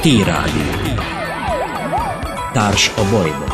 T-Rádió. Társ a bajban.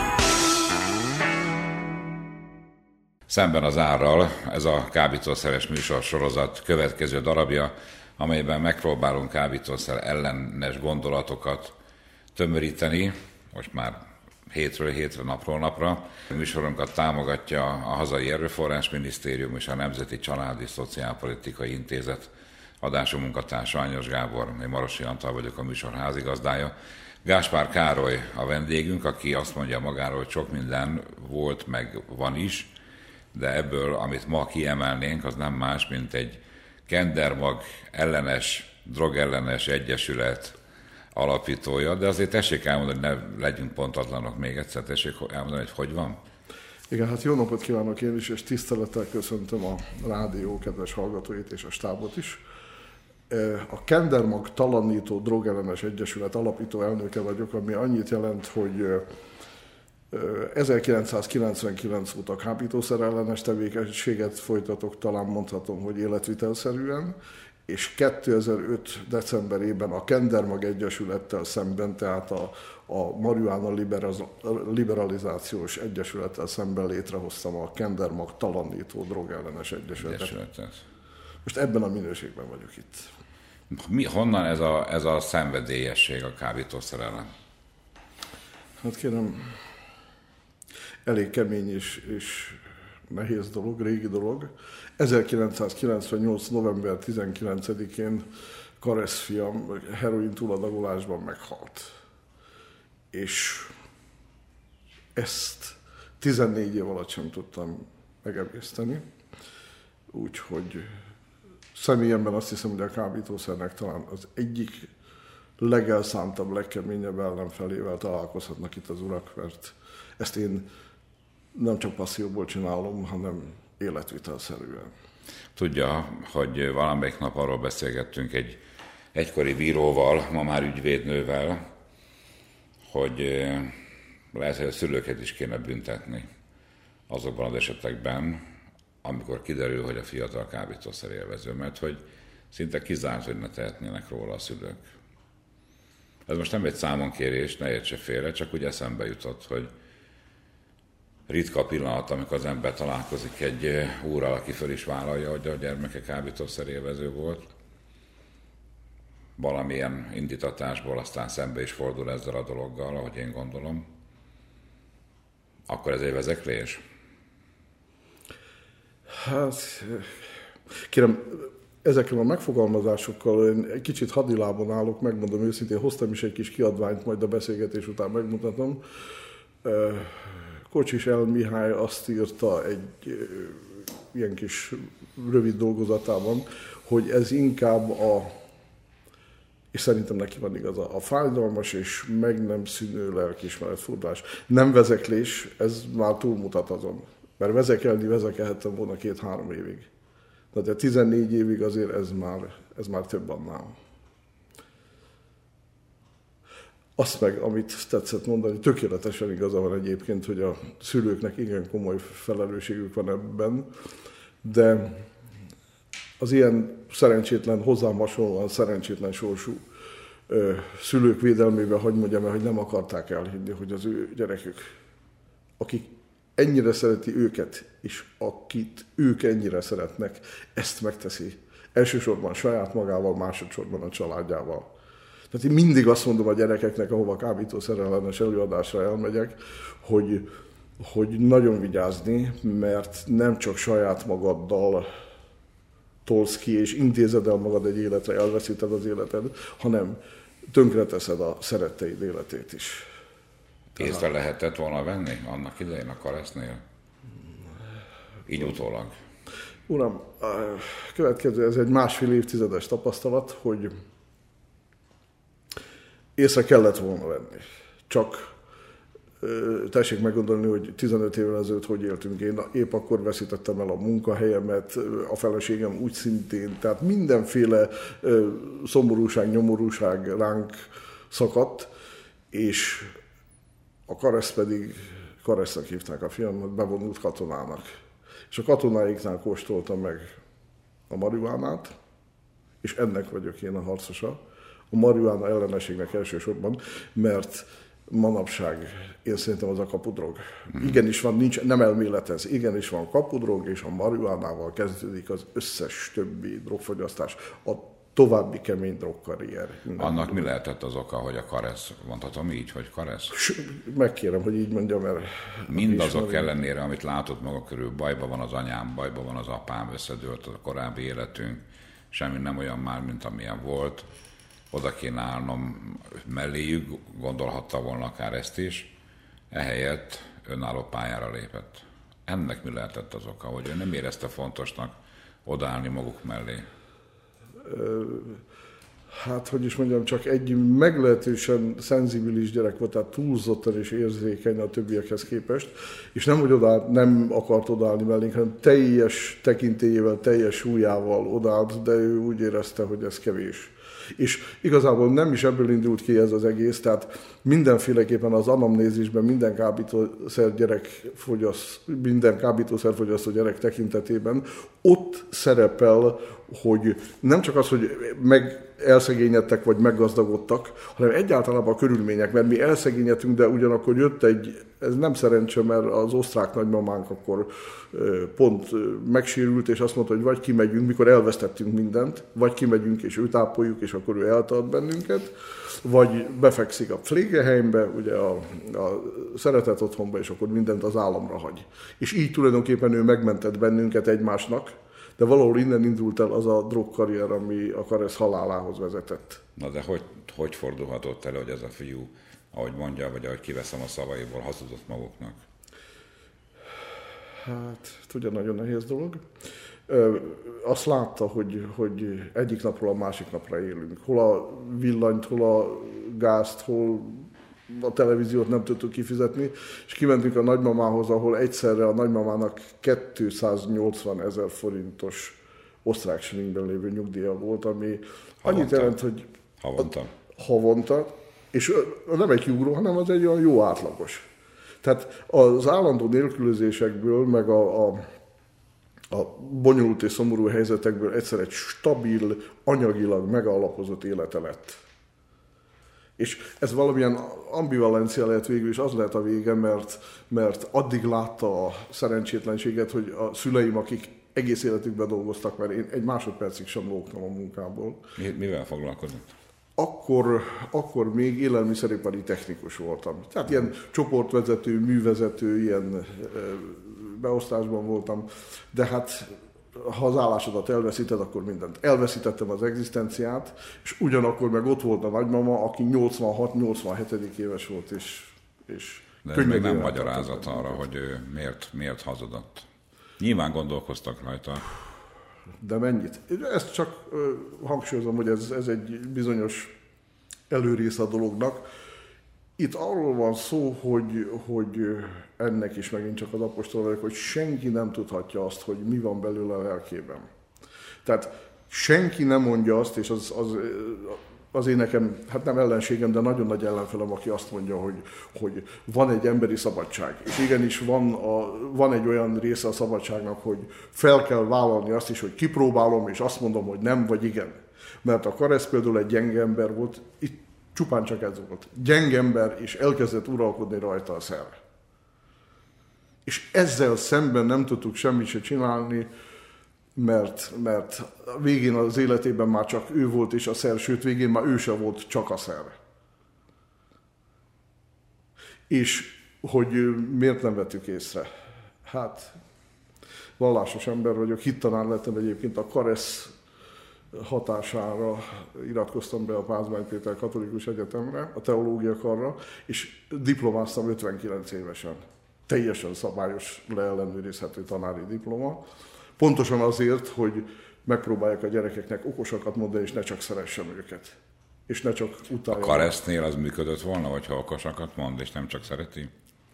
Szemben az árral ez a kábítószeres műsorsorozat következő darabja, amelyben megpróbálunk kábítószer ellenes gondolatokat tömöríteni, most már hétről hétre, napról napra. A műsorunkat támogatja a Hazai Erőforrásminisztérium és a Nemzeti Családi Szociálpolitikai Intézet. Adásunk munkatársa Ányos Gábor, én Marosi Antal vagyok, a műsor házigazdája. Gáspár Károly a vendégünk, aki azt mondja magáról, hogy sok minden volt, meg van is, de ebből, amit ma kiemelnénk, az nem más, mint egy kendermag ellenes, drogellenes egyesület alapítója, de azért tessék elmondani, hogy ne legyünk pontatlanok még egyszer, tessék elmondani, hogy van? Igen, hát jó napot kívánok én is, és tisztelettel köszöntöm a rádió kedves hallgatóit és a stábot is. A Kendermag Talanító Drogellenes Egyesület alapító elnöke vagyok, ami annyit jelent, hogy 1999 óta kábítószerellenes tevékenységet folytatok, talán mondhatom, hogy életvitelszerűen, és 2005. decemberében a Kendermag Egyesülettel szemben, tehát a marihuána liberalizációs egyesülettel szemben létrehoztam a Kendermag Talanító Drogellenes Egyesületet. Most ebben a minőségben vagyok itt. Honnan ez a szenvedélyesség a kábítószer ellen? Hát kérem, elég kemény és nehéz dolog, régi dolog. 1998. november 19-én Karesz fiam heroin túladagolásban meghalt. És ezt 14 év alatt sem tudtam megemészteni. Úgyhogy személyemben azt hiszem, hogy a kábítószernek talán az egyik legelszántabb, legkeményebb ellenfelével találkozhatnak itt az urak, mert ezt én nem csak passzióból csinálom, hanem életvitelszerűen. Tudja, hogy valamelyik nap arról beszélgettünk egy egykori bíróval, ma már ügyvédnővel, hogy lehet, hogy a szülőket is kéne büntetni azokban az esetekben, amikor kiderül, hogy a fiatal kábítószer élvező, mert hogy szinte kizárt, hogy ne tehetnének róla a szülők. Ez most nem egy számonkérés, ne értse félre, csak úgy eszembe jutott, hogy ritka pillanat, amikor az ember találkozik egy úrral, aki föl is vállalja, hogy a gyermeke kábítószer élvező volt. Valamilyen indítatásból aztán szembe is fordul ezzel a dologgal, ahogy én gondolom. Akkor ez egy vezeklés? Hát, kérem, ezekkel a megfogalmazásokkal én egy kicsit hadilábon állok, megmondom őszintén, hoztam is egy kis kiadványt, majd a beszélgetés után megmutatom. Kocsis L. Mihály azt írta egy ilyen kis rövid dolgozatában, hogy ez inkább és szerintem neki van igaza, a fájdalmas és meg nem szűnő lelkiismeretfurdalás. Nem vezeklés, ez már túlmutat azon. Mert vezekelhettem volna 2-3 évig. De 14 évig azért ez már több annál. Azt meg, amit tetszett mondani, tökéletesen igaza van egyébként, hogy a szülőknek igen komoly felelősségük van ebben, de az ilyen szerencsétlen, hozzám hasonlóan szerencsétlen sorsú szülők védelmében, hogy mondjam el, hogy nem akarták elhinni, hogy az ő gyerekük, akik ennyire szereti őket, és akit ők ennyire szeretnek, ezt megteszi. Elsősorban saját magával, másodszorban a családjával. Tehát én mindig azt mondom a gyerekeknek, ahova kábítószerellenes előadásra elmegyek, hogy nagyon vigyázni, mert nem csak saját magaddal tolsz ki, és intézed el magad egy életre, elveszíted az életed, hanem tönkreteszed a szeretteid életét is. Észre lehetett volna venni annak idején a Karesznél? Így utólag. Uram, következő, ez egy 1,5 évtizedes tapasztalat, hogy észre kellett volna venni. Csak tessék meggondolni, hogy 15 évvel ezelőtt hogy éltünk. Én épp akkor veszítettem el a munkahelyemet, a feleségem úgy szintén, tehát mindenféle szomorúság, nyomorúság ránk szakadt, és a Karesz pedig, Karesznek hívták a fiamat, bevonult katonának. És a katonáiknál kóstoltam meg a marihuánát, és ennek vagyok én a harcosa. a marihuána ellenességnek elsősorban, mert manapság én szerintem az a kapudrog. Igenis van, nem elméletez, igenis van kapudrog, és a marihuánával kezdődik az összes többi drogfogyasztás, a további kemény drogkarrier. Annak mi lehetett az oka, hogy a karesz, mondhatom így, hogy karesz? Megkérem, hogy így mondjam, mert... Mindazok ellenére, amit látott maga körül, bajban van az anyám, bajban van az apám, összedőlt a korábbi életünk, semmi nem olyan már, mint amilyen volt. Oda kéne állnom melléjük, gondolhatta volna akár ezt is, ehelyett önálló pályára lépett. Ennek mi lehetett az oka, hogy ő nem érezte fontosnak odaállni maguk mellé? Hát, hogy is mondjam, csak egy meglehetősen szenzibilis gyerek volt, tehát túlzottan és érzékeny a többiekhez képest, és nem, hogy nem akart odaállni mellénk, hanem teljes tekintélyével, teljes súlyával odaállt, de ő úgy érezte, hogy ez kevés. És igazából nem is ebből indult ki ez az egész, tehát mindenféleképpen az anamnézisben minden kábítószerfogyasztó gyerek tekintetében ott szerepel, hogy nem csak az, hogy elszegényedtek vagy meggazdagodtak, hanem egyáltalán a körülmények, mert mi elszegényedtünk, de ugyanakkor jött ez nem szerencse, mert az osztrák nagymamánk akkor pont megsérült, és azt mondta, hogy vagy kimegyünk, mikor elvesztettünk mindent, vagy kimegyünk és őt ápoljuk, és akkor ő eltart bennünket, vagy befekszik a Pflegeheimbe, ugye a szeretett otthonba, és akkor mindent az államra hagy. És így tulajdonképpen ő megmentett bennünket egymásnak, de valahol innen indult el az a drogkarrier, ami a Karesz halálához vezetett. Na de hogy fordulhatott elő, hogy ez a fiú, ahogy mondja, vagy ahogy kiveszem a szavaiból, hazudott maguknak? Hát, tudja, nagyon nehéz dolog. Azt látta, hogy egyik napról a másik napra élünk. Hol a villanyt, hol a gázt, hol a televíziót nem tudtuk kifizetni, és kimentünk a nagymamához, ahol egyszerre a nagymamának 280 000 forintos osztrák silingben lévő nyugdíja volt, ami annyit jelent, hogy havonta, és nem egy kiugró, hanem az egy olyan jó átlagos. Tehát az állandó nélkülözésekből, meg a bonyolult és szomorú helyzetekből egyszer egy stabil, anyagilag megalapozott élete lett. És ez valamilyen ambivalencia lehet végül, és az lehet a vége, mert addig látta a szerencsétlenséget, hogy a szüleim, akik egész életükben dolgoztak, mert én egy másodpercig sem lógtam a munkából. Mivel foglalkozott? Akkor még élelmiszeripari technikus voltam. Tehát ilyen csoportvezető, művezető, ilyen beosztásban voltam, de hát ha az állásodat elveszíted, akkor mindent. Elveszítettem az egzisztenciát, és ugyanakkor meg ott volt a nagymama, aki 86-87 éves volt, és de ez még nem magyarázat arra, hogy ő miért hazudott. Nyilván gondolkoztak rajta. De mennyit? Ezt csak hangsúlyozom, hogy ez egy bizonyos előrésze a dolognak. Itt arról van szó, hogy ennek is megint csak az apostol vagyok, hogy senki nem tudhatja azt, hogy mi van belőle a lelkében. Tehát senki nem mondja azt, és az én nekem, hát nem ellenségem, de nagyon nagy ellenfelem, aki azt mondja, hogy van egy emberi szabadság. És igenis van egy olyan része a szabadságnak, hogy fel kell vállalni azt is, hogy kipróbálom, és azt mondom, hogy nem vagy igen. Mert a Karesz például egy gyenge ember volt, itt csupán csak ez volt. Gyenge ember, és elkezdett uralkodni rajta a szer. És ezzel szemben nem tudtuk semmit se csinálni, mert végén az életében már csak ő volt és a szer, sőt végén már ő se volt, csak a szer. És hogy miért nem vettük észre? Hát vallásos ember vagyok, hittanár lettem egyébként a Karesz hatására, iratkoztam be a Pázmány Péter Katolikus Egyetemre, a teológia karra, és diplomáztam 59 évesen. Teljesen szabályos, leellenőrizhető tanári diploma. Pontosan azért, hogy megpróbálják a gyerekeknek okosakat mondani, és ne csak szeressem őket. És ne csak utálja. A Karesznél az működött volna, hogyha okosakat mond, és nem csak szereti?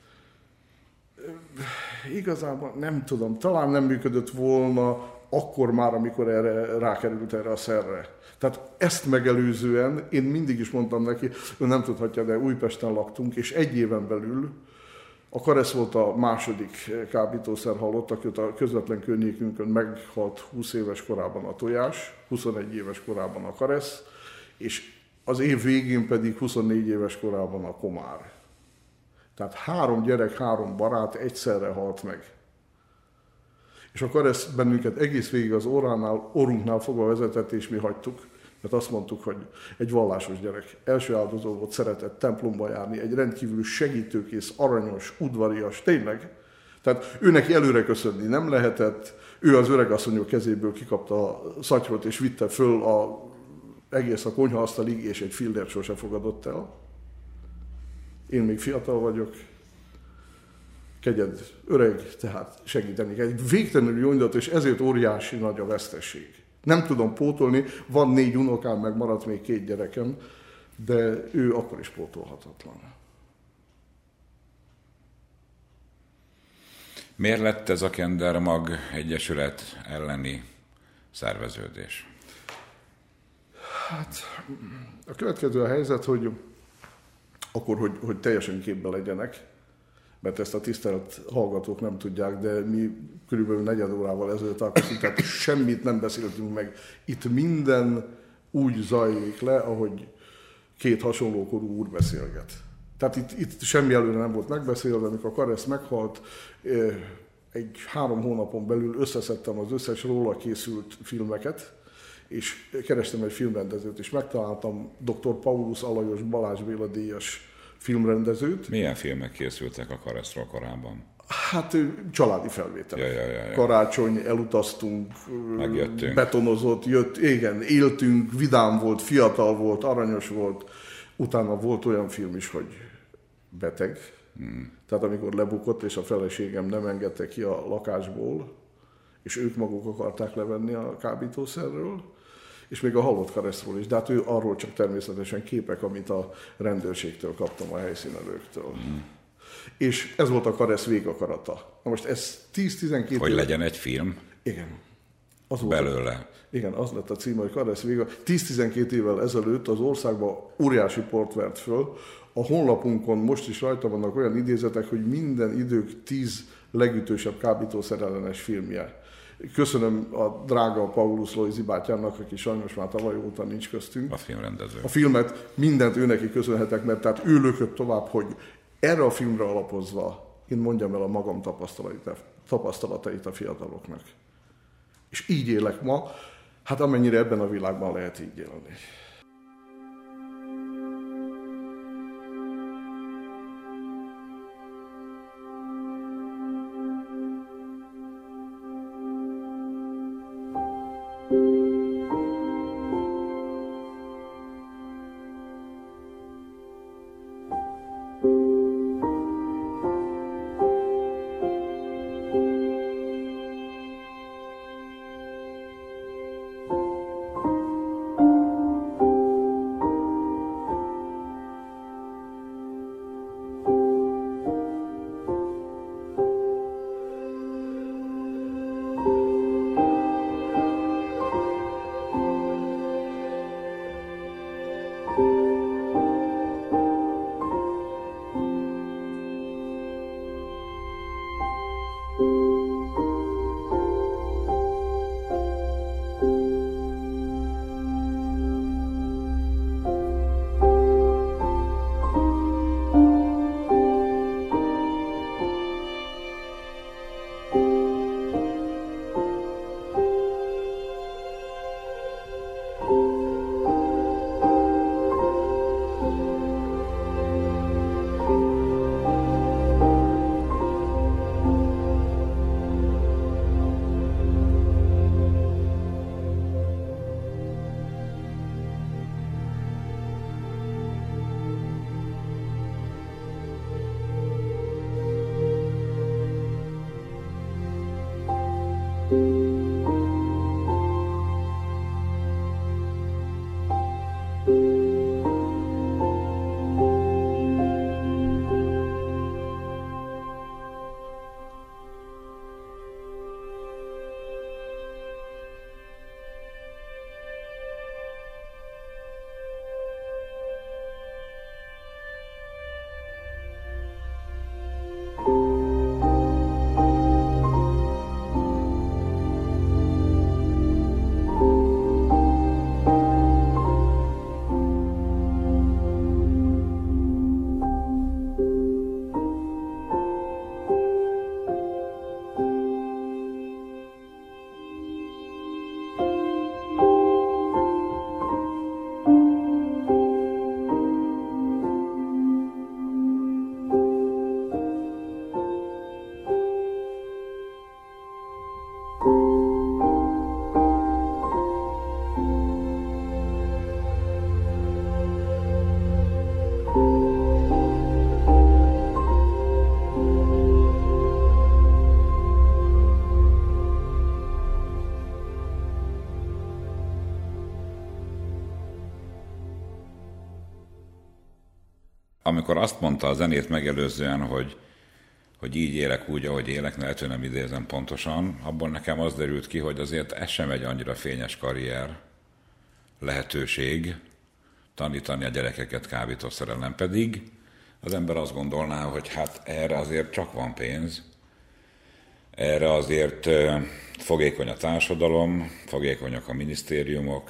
Igazából nem tudom. Talán nem működött volna akkor már, amikor rákerült erre a szerre. Tehát ezt megelőzően én mindig is mondtam neki, ő nem tudhatja, de Újpesten laktunk, és egy éven belül a Karesz volt a második kábítószer halott, akit a közvetlen környékünkön meghalt 20 éves korában a Tojás, 21 éves korában a Karesz, és az év végén pedig 24 éves korában a Komár. Tehát 3 gyerek, 3 barát egyszerre halt meg. És akkor ezt bennünket egész végig az orrunknál fogva vezetett, és mi hagytuk. Mert azt mondtuk, hogy egy vallásos gyerek, első áldozó volt, szeretett templomba járni, egy rendkívül segítőkész, aranyos, udvarias, tényleg. Tehát ő neki előre köszönni nem lehetett, ő az öregasszonyok kezéből kikapta a szatyrot, és vitte föl egész a konyhaasztalig, és egy fillért sose fogadott el. Én még fiatal vagyok, kegyed öreg, tehát segíteni kell. Egy végtelenül jó indulat, és ezért óriási nagy a vesztesség. Nem tudom pótolni, van 4 unokám, meg maradt még 2 gyerekem, de ő akkor is pótolhatatlan. Miért lett ez a Kendermag Egyesület elleni szerveződés? Hát a következő a helyzet, hogy akkor, hogy teljesen képbe legyenek, mert ezt a tisztelt hallgatók nem tudják, de mi körülbelül 4 órával ezelőtt találkoztunk, tehát semmit nem beszéltünk meg. Itt minden úgy zajlik le, ahogy 2 hasonlókorú úr beszélget. Tehát itt semmi előre nem volt megbeszélve, amikor Karesz meghalt, egy 3 hónapon belül összeszedtem az összes róla készült filmeket, és kerestem egy filmrendezőt, és megtaláltam dr. Paulus Alajos Balázs Béla díjas filmrendezőt. Milyen filmek készültek a Kareszről korábban? Hát családi felvételek. Ja. Karácsony, elutaztunk, megjöttünk. Betonozott, igen, éltünk, vidám volt, fiatal volt, aranyos volt. Utána volt olyan film is, hogy beteg. Tehát amikor lebukott, és a feleségem nem engedte ki a lakásból, és ők maguk akarták levenni a kábítószerről, és még a halott Kareszról is, de hát ő arról csak természetesen képek, amit a rendőrségtől kaptam, a helyszínelőktől. És ez volt a Karesz végakarata. Na most ez 10-12 Hogy legyen egy film? Igen. Az belőle. Igen, az lett a címe, hogy Karesz véga. 10-12 évvel ezelőtt az országban óriási port vert föl. A honlapunkon most is rajta vannak olyan idézetek, hogy minden idők 10 legütősebb kábítószerellenes filmje. Köszönöm a drága Paulus Loizi bátyámnak, aki sajnos már tavaly óta nincs köztünk. A filmrendező. A filmet mindent ő neki köszönhetek, mert tehát ő lökött tovább, hogy erre a filmre alapozva én mondjam el a magam tapasztalatait a fiataloknak. És így élek ma, hát amennyire ebben a világban lehet így élni. amikor azt mondta a zenét megelőzően, hogy így élek úgy, ahogy élek, lehető nem idézem pontosan, abból nekem az derült ki, hogy azért ez sem egy annyira fényes karrier, lehetőség tanítani a gyerekeket kábítószer ellen, pedig az ember azt gondolná, hogy hát erre azért csak van pénz, erre azért fogékony a társadalom, fogékonyak a minisztériumok.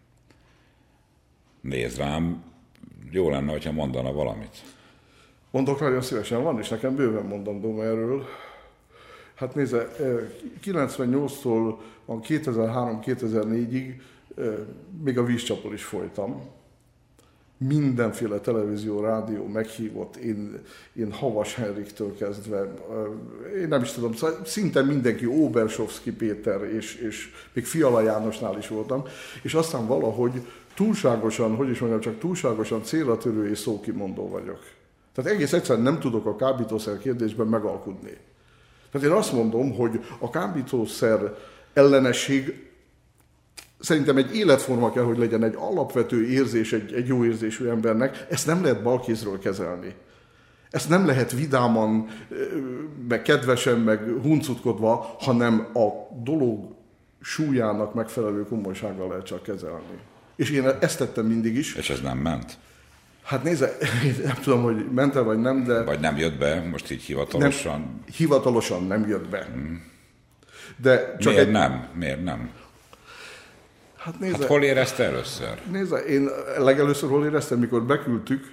Nézd rám, jó lenne, hogyha mondana valamit. Mondok nagyon szívesen, van is nekem bőven mondandóm erről. Hát nézze, 98-tól 2003-2004-ig még a Vízcsapon is folytam. Mindenféle televízió, rádió meghívott, én Havas Henriktől kezdve, én nem is tudom, szinte mindenki, Obersovszky Péter, és még Fiala Jánosnál is voltam, és aztán valahogy túlságosan célra törő és szókimondó vagyok. Tehát egész egyszerűen nem tudok a kábítószer kérdésben megalkudni. Tehát én azt mondom, hogy a kábítószer ellenesség szerintem egy életforma kell, hogy legyen, egy alapvető érzés egy jó érzésű embernek. Ezt nem lehet balkézről kezelni. Ezt nem lehet vidáman, meg kedvesen, meg huncutkodva, hanem a dolog súlyának megfelelő komolysággal lehet csak kezelni. És én ezt tettem mindig is. És ez nem ment? Hát nézze, nem tudom, hogy ment-e vagy nem, de... Vagy nem jött be, most így hivatalosan? Nem, hivatalosan nem jött be. De csak Miért nem? Hát nézze... Hát hol érezte először? Nézze, én legelőször hol éreztem, mikor beküldtük,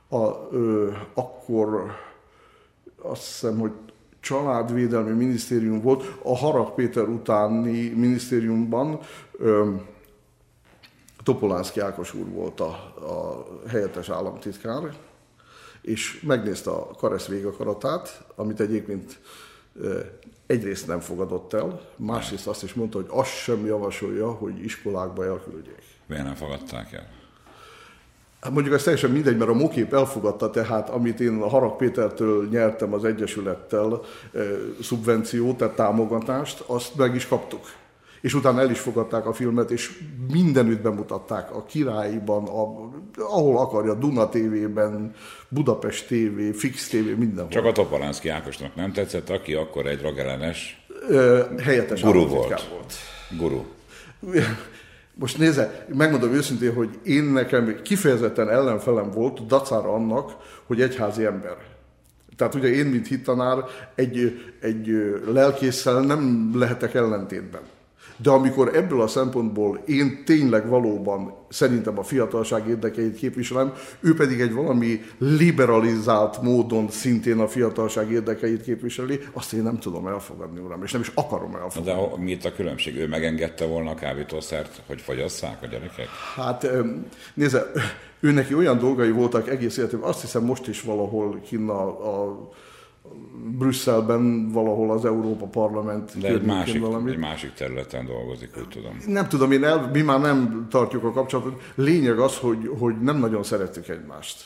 akkor azt hiszem, hogy Családvédelmi Minisztérium volt, a Harag Péter utáni minisztériumban Topolánszky Ákos úr volt a helyettes államtitkár, és megnézte a Karesz végakaratát, amit egyébként egyrészt nem fogadott el, másrészt azt is mondta, hogy azt sem javasolja, hogy iskolákba elküldjék. Miért nem fogadták el? Hát mondjuk ez teljesen mindegy, mert a MOKép elfogadta, tehát amit én a Harag Pétertől nyertem az Egyesülettel szubvenciót, tehát támogatást, azt meg is kaptuk. És utána el is fogadták a filmet, és mindenütt bemutatták, a Királyiban, ahol akarja, Duna TV-ben, Budapest TV, Fix TV, mindenhol. Csak a Topolánszky Ákosnak nem tetszett, aki akkor egy drogellenes helyettes guru volt. Guru. Most nézze, megmondom őszintén, hogy nekem kifejezetten ellenfelem volt, dacára annak, hogy egyházi ember. Tehát ugye én, mint hittanár, egy lelkésszel nem lehetek ellentétben. De amikor ebből a szempontból én tényleg valóban szerintem a fiatalság érdekeit képviselem, ő pedig egy valami liberalizált módon szintén a fiatalság érdekeit képviseli, azt én nem tudom elfogadni, uram, és nem is akarom elfogadni. De mi itt a különbség? Ő megengedte volna a kábítószert, hogy fogyasszák a gyerekek? Hát nézze, ő neki olyan dolgai voltak egész életében, azt hiszem most is valahol kinn a Brüsszelben, valahol az Európa Parlament. De egy másik területen dolgozik, úgy tudom. Nem tudom, mi már nem tartjuk a kapcsolatot. Lényeg az, hogy nem nagyon szerettük egymást.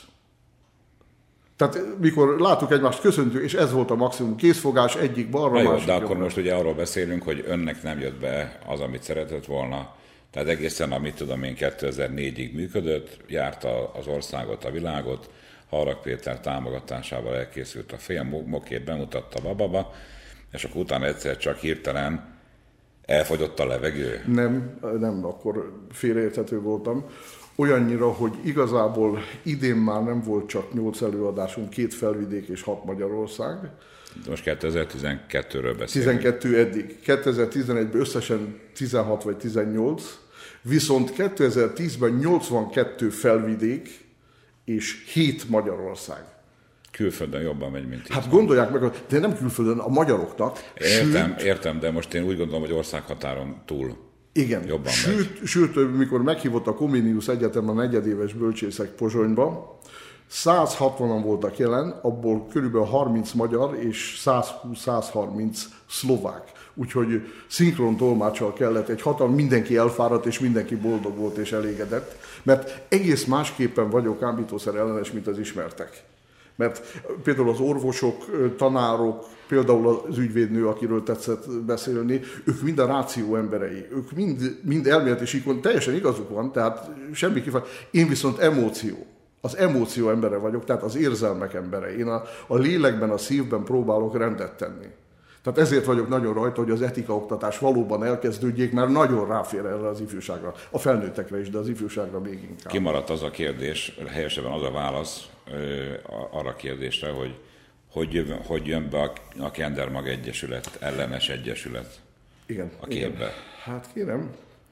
Tehát mikor láttuk egymást, köszöntünk, és ez volt a maximum készfogás, egyik balra, másik de akkor most ugye arról beszélünk, hogy önnek nem jött be az, amit szeretett volna. Tehát egészen, amit tudom én, 2004-ig működött, járta az országot, a világot, Harag Péter támogatásával elkészült a film, MOKép bemutatta bababa, és akkor utána egyszer csak hirtelen elfogyott a levegő? Nem, akkor félreérthető voltam. Olyannyira, hogy igazából idén már nem volt csak 8 előadásunk, 2 Felvidék és 6 Magyarország. Most 2012-ről beszélünk. 12 eddig. 2011-ben összesen 16 vagy 18, viszont 2010-ben 82 Felvidék, és 7 Magyarország. Külföldön jobban megy, mint itt. Hát gondolják meg, de nem külföldön, a magyaroknak. Értem, de most én úgy gondolom, hogy országhatáron túl igen, jobban megy. Sőt, mikor meghívott a Comenius Egyetem a negyedéves bölcsészek Pozsonyba, 160-an voltak jelen, abból körülbelül 30 magyar és 120-130 szlovák. Úgyhogy szinkron tolmáccsal kellett, mindenki elfáradt, és mindenki boldog volt és elégedett, mert egész másképpen vagyok kábítószer ellenes, mint az ismertek. Mert például az orvosok, tanárok, például az ügyvédnő, akiről tetszett beszélni, ők mind a ráció emberei, ők mind elméleti síkon, teljesen igazuk van, tehát semmi kifejezés. Én viszont emóció. az emóció embere vagyok, tehát az érzelmek embere. Én a lélekben, a szívben próbálok rendet tenni. Tehát ezért vagyok nagyon rajta, hogy az etikaoktatás valóban elkezdődjék, mert nagyon ráfér erre az ifjúságra. A felnőttekre is, de az ifjúságra még inkább. Kimaradt az a kérdés, helyesebben az a válasz arra a kérdésre, hogy jön be a Kendermag Egyesület, ellenes egyesület. Igen, a képbe. Igen. Hát kérem.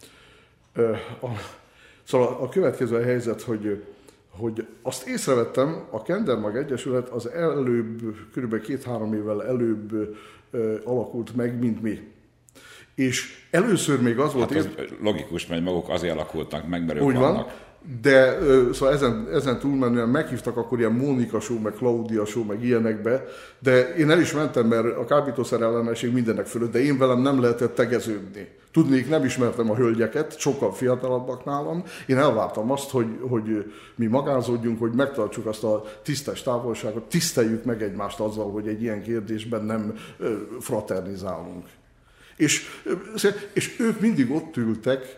Szóval a következő a helyzet, hogy azt észrevettem, a Kendermag Egyesület az előbb, kb. 2-3 évvel előbb alakult meg, mint mi. És először még az volt... Hát az logikus, mert maguk azért alakultak meg, mert ők úgy van, vannak. De szóval ezen túlmenően meghívtak akkor ilyen Mónika show, meg Claudia show, meg ilyenekbe, de én el is mentem, mert a kábítószer ellenesség mindenek fölött, de én velem nem lehetett tegeződni. Tudnék, nem ismertem a hölgyeket, sokkal fiatalabbak nálam. Én elvártam azt, hogy mi magázódjunk, hogy megtartsuk azt a tisztes távolságot, tiszteljük meg egymást azzal, hogy egy ilyen kérdésben nem fraternizálunk. És ők mindig ott ültek,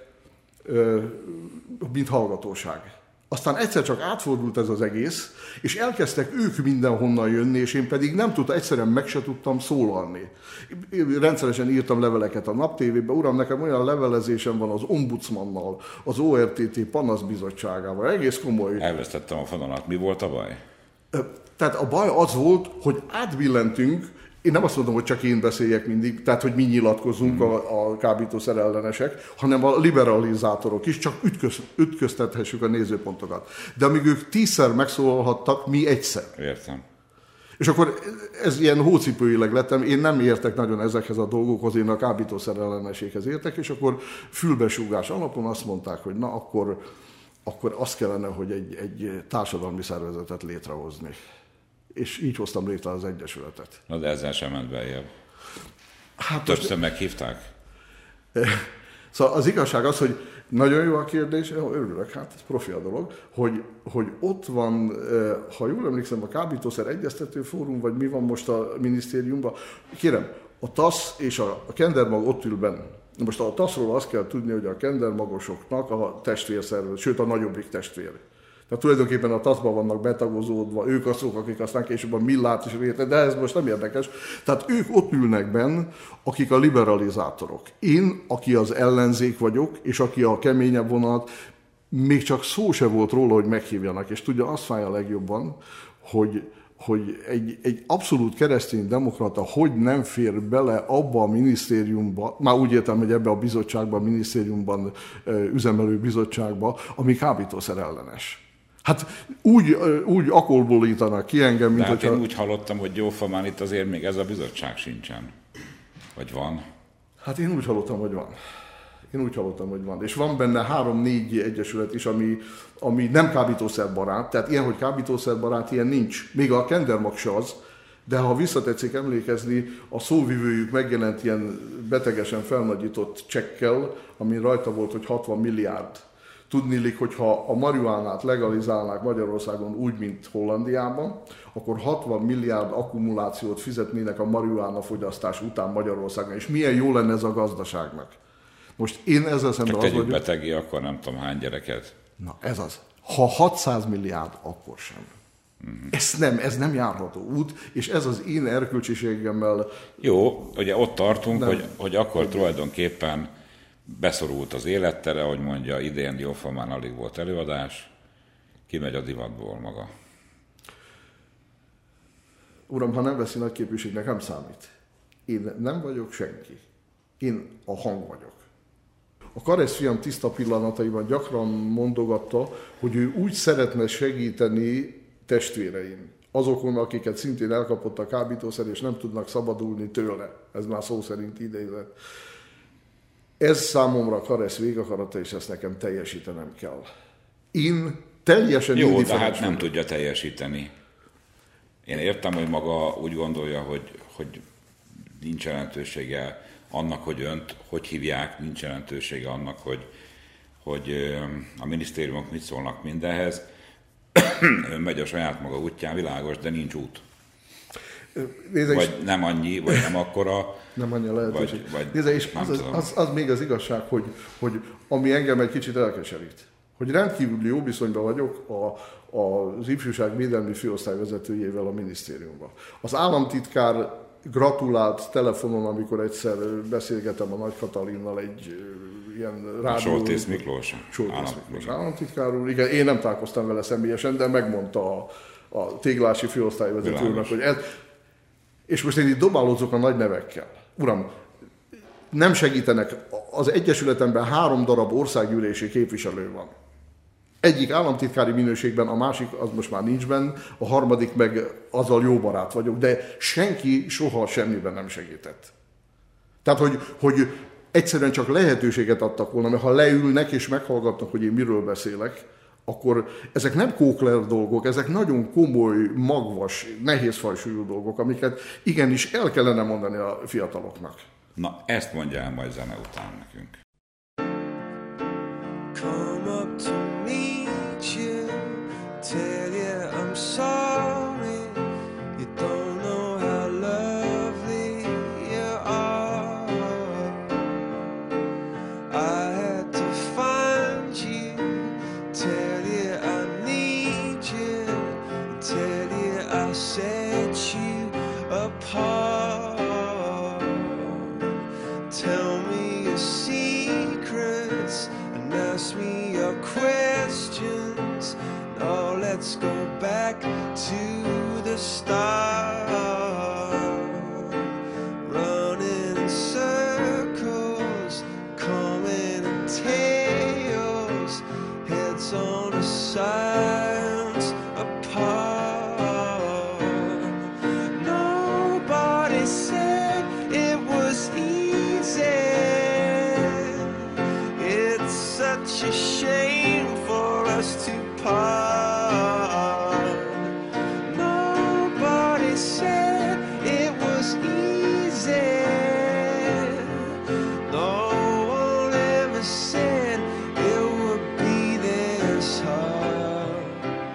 mint hallgatóság. Aztán egyszer csak átfordult ez az egész, és elkezdtek ők mindenhonnan jönni, és én pedig nem tudtam, egyszerűen meg se tudtam szólalni. Én rendszeresen írtam leveleket a Nap TV-be, uram, nekem olyan levelezésem van az ombudsmannal, az ORTT panaszbizottságával, egész komoly. Elvesztettem a fonalat. Mi volt a baj? Tehát a baj az volt, hogy átbillentünk. Én nem azt mondom, hogy csak én beszéljek mindig, tehát hogy mi nyilatkozunk a kábítószer ellenesek, hanem a liberalizátorok is, csak ütköztethessük a nézőpontokat. De amíg ők 10-szer megszólalhattak, mi egyszer. Értem. És akkor ez ilyen hócipőileg lettem, én nem értek nagyon ezekhez a dolgokhoz, én a kábítószer ellenességhez értek, és akkor fülbesúgás alapon azt mondták, hogy na akkor az kellene, hogy egy társadalmi szervezetet létrehozni. És így hoztam létre az Egyesületet. Na de ezzel sem ment beljebb. Hát többször meghívták? Szóval az igazság az, hogy nagyon jó a kérdés, örülök, hát ez profi a dolog, hogy ott van, ha jól emlékszem, a kábítószer egyeztető fórum, vagy mi van most a minisztériumban. Kérem, a TASZ és a Kendermag ott ül benne. Most a TASZ-ról azt kell tudni, hogy a Kendermagosoknak a testvérszervezet, sőt a nagyobbik testvér. Tehát tulajdonképpen a TASZ-ban vannak betagozódva, ők azok, akik aztán később a Millát is értek, de ez most nem érdekes. Tehát ők ott ülnek benn, akik a liberalizátorok. Én, aki az ellenzék vagyok, és aki a keményebb vonat, még csak szó se volt róla, hogy meghívjanak. És tudja, azt fáj a legjobban, hogy egy abszolút keresztény demokrata hogy nem fér bele abba a minisztériumba, már úgy értem, hogy ebbe a bizottságban, a minisztériumban üzemelő bizottságba, ami kábítószer ellenes. Hát úgy akolbolítanak ki engem, mint hogyha... én úgy hallottam, hogy jóformán itt azért még ez a bizottság sincsen. Vagy van? Hát én úgy hallottam, hogy van. És van benne 3-4 egyesület is, ami nem kábítószerbarát. Tehát ilyen, hogy kábítószerbarát, ilyen nincs. Még a Kendermag se az. De ha visszatetszik emlékezni, a szóvivőjük megjelent ilyen betegesen felnagyított csekkel, ami rajta volt, hogy 60 milliárd. Tudniillik, hogyha a marihuánát legalizálnák Magyarországon úgy, mint Hollandiában, akkor 60 milliárd akkumulációt fizetnének a marihuána fogyasztás után Magyarországon. És milyen jó lenne ez a gazdaságnak. Most én ezzel szemben az vagyok... betegi, akkor nem tudom hány gyereket. Na ez az. Ha 600 milliárd, akkor sem. Ez nem járható út, és ez az én erkölcsiségemmel... Jó, ugye ott tartunk, hogy akkor tulajdonképpen beszorult az élettere, ahogy mondja, idén jóformán alig volt előadás, kimegy a divatból maga. Uram, ha nem veszi nagy képviségnek, nem számít. Én nem vagyok senki. Én a hang vagyok. A Karesz fiam tiszta pillanataiban gyakran mondogatta, hogy ő úgy szeretne segíteni testvéreim, azokon, akiket szintén elkapott a kábítószer, és nem tudnak szabadulni tőle. Ez már szó szerint idézett. Ez számomra Karesz végakarata, és ezt nekem teljesítenem kell. Én teljesen jó, de hát nem tudja teljesíteni. Én értem, hogy maga úgy gondolja, hogy nincs jelentősége annak, hogy önt hogy hívják, nincs jelentősége annak, hogy a minisztériumok mit szólnak mindenhez. Ön megy a saját maga útján, világos, de nincs út. Vagy nem annyi, vagy nem akkora. Nem annyi a lehetőség. És az még az igazság, hogy ami engem egy kicsit elkeserít. Hogy rendkívül jó viszonyban vagyok az ifjúság védelmi főosztály vezetőjével a minisztériumban. Az államtitkár gratulált telefonon, amikor egyszer beszélgetem a Nagy Katalinnal egy ilyen rádió... Soltész Miklós. Soltész Miklós államtitkár úr. Igen, én nem találkoztam vele személyesen, de megmondta a téglási főosztályvezetőnek, hogy ez... És most én itt dobálózok a nagy nevekkel. Uram, nem segítenek. Az Egyesületemben 3 darab országgyűlési képviselő van. Egyik államtitkári minőségben, a másik az most már nincs benne, a harmadik meg azzal jó barát vagyok, de senki soha semmiben nem segített. Tehát, hogy egyszerűen csak lehetőséget adtak volna, mert ha leülnek és meghallgatnak, hogy én miről beszélek, akkor ezek nem kókler dolgok, ezek nagyon komoly, magvas, nehéz fajsúlyú dolgok, amiket igenis el kellene mondani a fiataloknak. Na, ezt mondja el majd zene után nekünk. Come up to meet you, tell you I'm sorry, you don't know how lovely you are. I had to find you, tell you I need you, tell you I set you apart. Tell me your secrets and ask me your questions. Now let's go back to the start. Running in circles, coming in tails, heads on the sides apart. Nobody said it was easy. It's such a shame for us to part. Nobody said it was easy. No one ever said it would be this hard.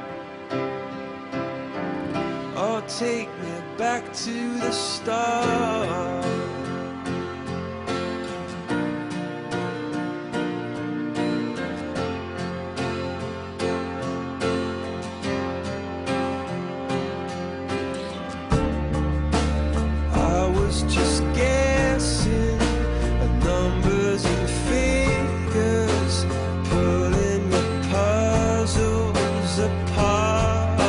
Oh, take me back to the start. Just guessing at numbers and figures, pulling the puzzles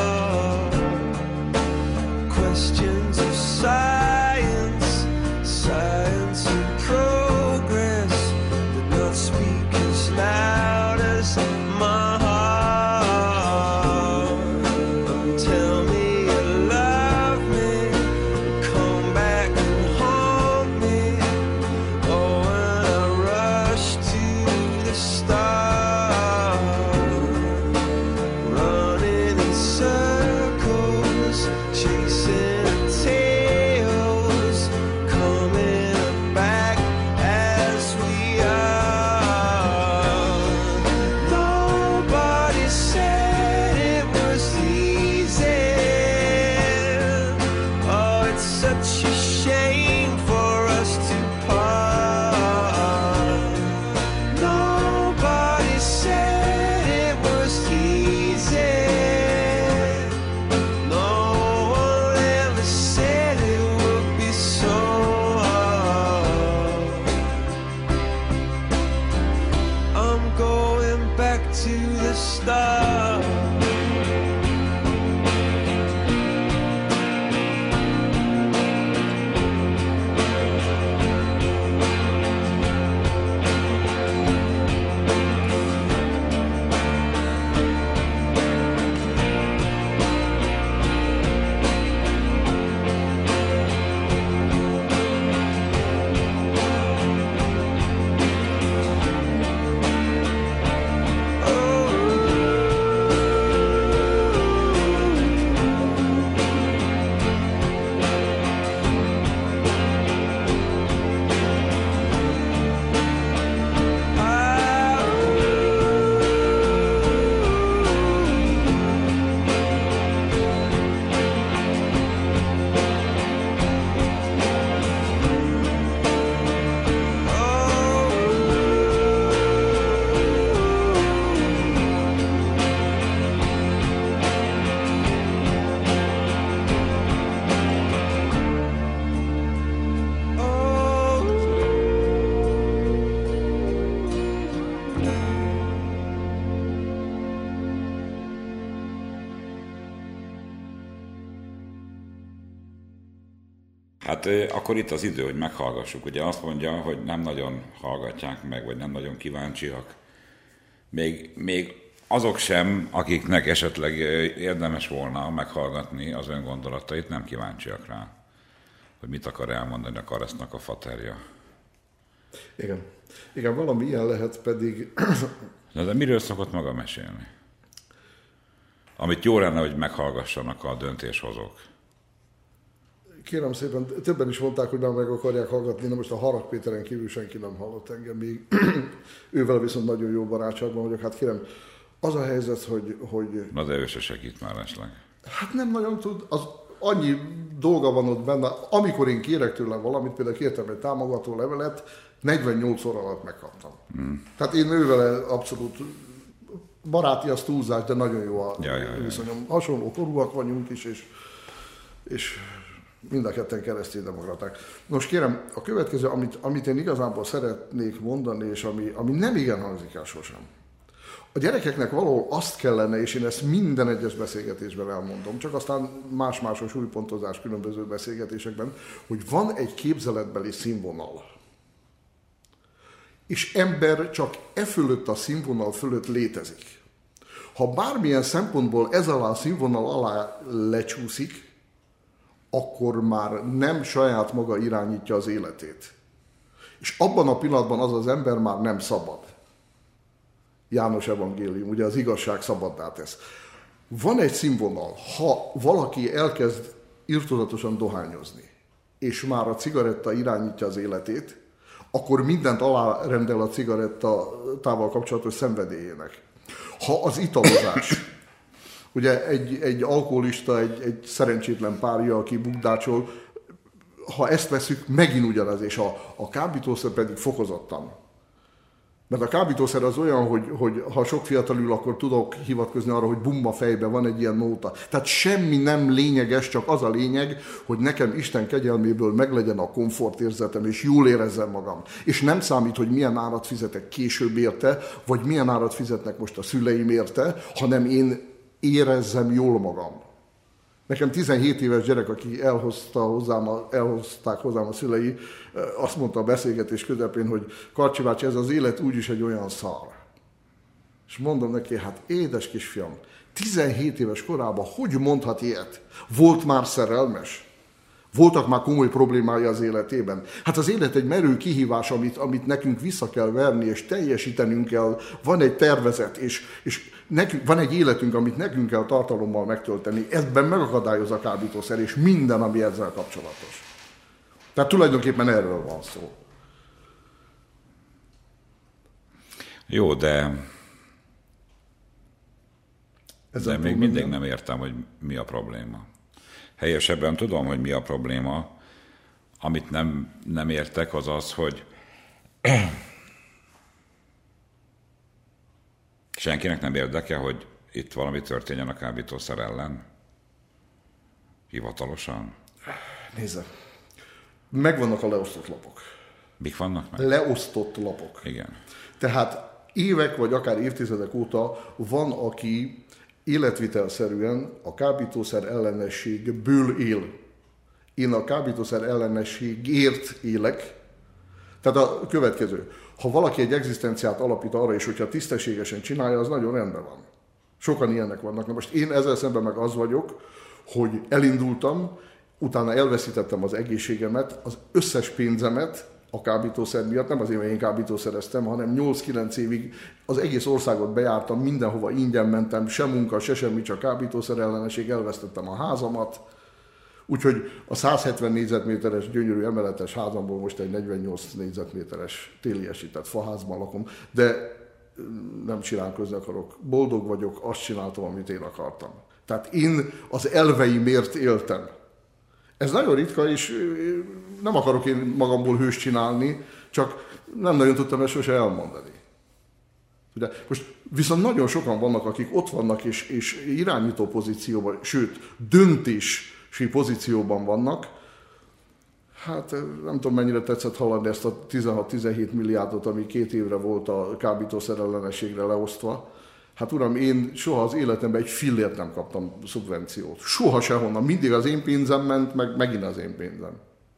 apart. Questions of science Hát akkor itt az idő, hogy meghallgassuk. Ugye azt mondja, hogy nem nagyon hallgatják meg, vagy nem nagyon kíváncsiak. Még azok sem, akiknek esetleg érdemes volna meghallgatni az ön gondolatait, nem kíváncsiak rá, hogy mit akar elmondani a Karesznak a faterja. Igen, valami ilyen lehet pedig... De miről szokott maga mesélni? Amit jó lenne, hogy meghallgassanak a döntéshozók. Kérem szépen, többen is mondták, hogy már meg akarják hallgatni, de most a Harag Péteren kívül senki nem hallott engem, még ővel viszont nagyon jó barátságban vagyok. Hát kérem, az a helyzet, hogy... Na de ő se segít már esetleg. Hát nem nagyon tud, annyi dolga van ott benne, amikor én kérek tőle valamit, például kértem egy támogató levelet, 48 óra alatt megkaptam. Tehát én ővel abszolút baráti, az túlzás, de nagyon jó a viszonyom. Hasonló korúak vagyunk is, és mind a ketten kereszténydemokraták. Most kérem, a következő, amit én igazából szeretnék mondani, és ami nem igen hangzik el sosem. A gyerekeknek valahol azt kellene, és én ezt minden egyes beszélgetésben elmondom, csak aztán más-másos újpontozás különböző beszélgetésekben, hogy van egy képzeletbeli színvonal. És ember csak fölött a színvonal fölött létezik. Ha bármilyen szempontból ez alá a színvonal alá lecsúszik, akkor már nem saját maga irányítja az életét. És abban a pillanatban az ember már nem szabad. János evangélium, ugye az igazság szabaddá tesz. Van egy színvonal, ha valaki elkezd irtózatosan dohányozni, és már a cigaretta irányítja az életét, akkor mindent alárendel a cigarettával kapcsolatos szenvedélyének. Ha az italozás, ugye egy alkoholista, egy szerencsétlen párja, aki bukdácsol, ha ezt veszük, megint ugyanaz, és a kábítószer pedig fokozottan. Mert a kábítószer az olyan, hogy ha sok fiatal ül, akkor tudok hivatkozni arra, hogy bumba fejben van egy ilyen nóta. Tehát semmi nem lényeges, csak az a lényeg, hogy nekem Isten kegyelméből meglegyen a komfortérzetem, és jól érezzem magam. És nem számít, hogy milyen árat fizetek később érte, vagy milyen árat fizetnek most a szüleim érte, hanem én érezzem jól magam. Nekem 17 éves gyerek, aki elhozták hozzám a szülei, azt mondta a beszélgetés közepén, hogy Karcsi bácsi, ez az élet úgyis egy olyan szar. És mondom neki, hát édes kisfiam, 17 éves korában hogy mondhat ilyet? Volt már szerelmes? Voltak már komoly problémái az életében? Hát az élet egy merő kihívás, amit nekünk vissza kell verni, és teljesítenünk kell. Van egy tervezet, és nekünk, van egy életünk, amit nekünk kell tartalommal megtölteni. Ebben megakadályoz a kábítószer, és minden, ami ezzel kapcsolatos. Tehát tulajdonképpen erről van szó. Jó, de még mindig nem értem, hogy mi a probléma. Helyesebben tudom, hogy mi a probléma. Amit nem értek, az az, hogy senkinek nem érdeke, hogy itt valami történjen a kábítószer ellen? Hivatalosan? Nézze, megvannak a leosztott lapok. Mik vannak meg? Leosztott lapok. Igen. Tehát évek vagy akár évtizedek óta van, aki életvitelszerűen a kábítószer ellenességből él. Én a kábítószer ellenességért élek. Tehát a következő. Ha valaki egy egzisztenciát alapít arra is, hogyha tisztességesen csinálja, az nagyon rendben van. Sokan ilyenek vannak. Na most én ezzel szemben meg az vagyok, hogy elindultam, utána elveszítettem az egészségemet, az összes pénzemet a kábítószer miatt, nem azért, mert én kábítószereztem, hanem 8-9 évig az egész országot bejártam, mindenhova ingyen mentem, se munka, se semmi, csak kábítószer ellenesség, elvesztettem a házamat. Úgyhogy a 170 négyzetméteres gyönyörű emeletes házamból most egy 48 négyzetméteres téliesített faházban lakom, de nem csinálkozni akarok. Boldog vagyok, azt csináltam, amit én akartam. Tehát én az elveimért éltem. Ez nagyon ritka, és nem akarok én magamból hőst csinálni, csak nem nagyon tudtam ezt sose elmondani. Ugye, most viszont nagyon sokan vannak, akik ott vannak és irányító pozícióban, sőt, döntési pozícióban vannak. Hát nem tudom, mennyire tetszett hallani ezt a 16-17 milliárdot, ami 2 évre volt a kábítószer ellenességre leosztva. Hát uram, én soha az életemben egy fillért nem kaptam szubvenciót. Soha sehonnan. Mindig az én pénzem ment, meg megint az én pénzem.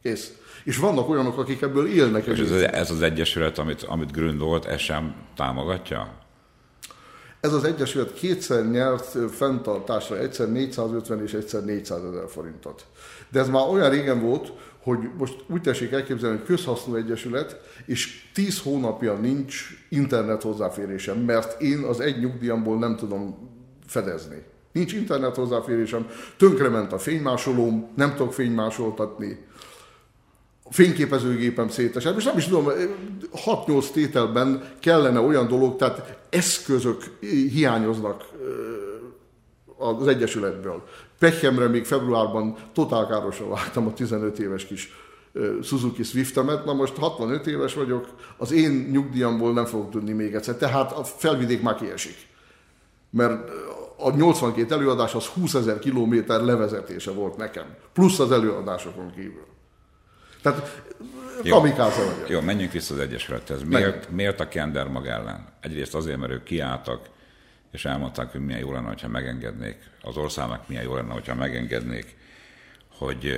Kész. És vannak olyanok, akik ebből élnek. És ez az egyesület, amit gründolt, ez sem támogatja? Ez az egyesület kétszer nyert fenntartásra, egyszer 450 és egyszer 400 000 forintot. De ez már olyan régen volt, hogy most úgy tessék elképzelni, hogy közhasznú egyesület, és 10 hónapja nincs internet hozzáférésem, mert én az egy nyugdíjamból nem tudom fedezni. Nincs internet hozzáférésem, tönkrement a fénymásolóm, nem tudok fénymásoltatni, fényképezőgépem szétesett, és nem is tudom, 6-8 tételben kellene olyan dolog, tehát eszközök hiányoznak az egyesületből. Pechemre még februárban totálkárosra vágtam a 15 éves kis Suzuki Swiftemet, na most 65 éves vagyok, az én nyugdíjamból nem fogok tudni még egyszer, tehát a felvidék már kiesik. Mert a 82 előadás az 20 000 kilométer levezetése volt nekem, plusz az előadásokon kívül. Tehát kamikáze vagyok. Jó, menjünk vissza az egyesülethez. Miért a Kendermag ellen? Egyrészt azért, mert ők kiálltak, és elmondták, hogy milyen jó lenne, hogyha megengednék, az országnak milyen jó lenne, hogyha megengednék, hogy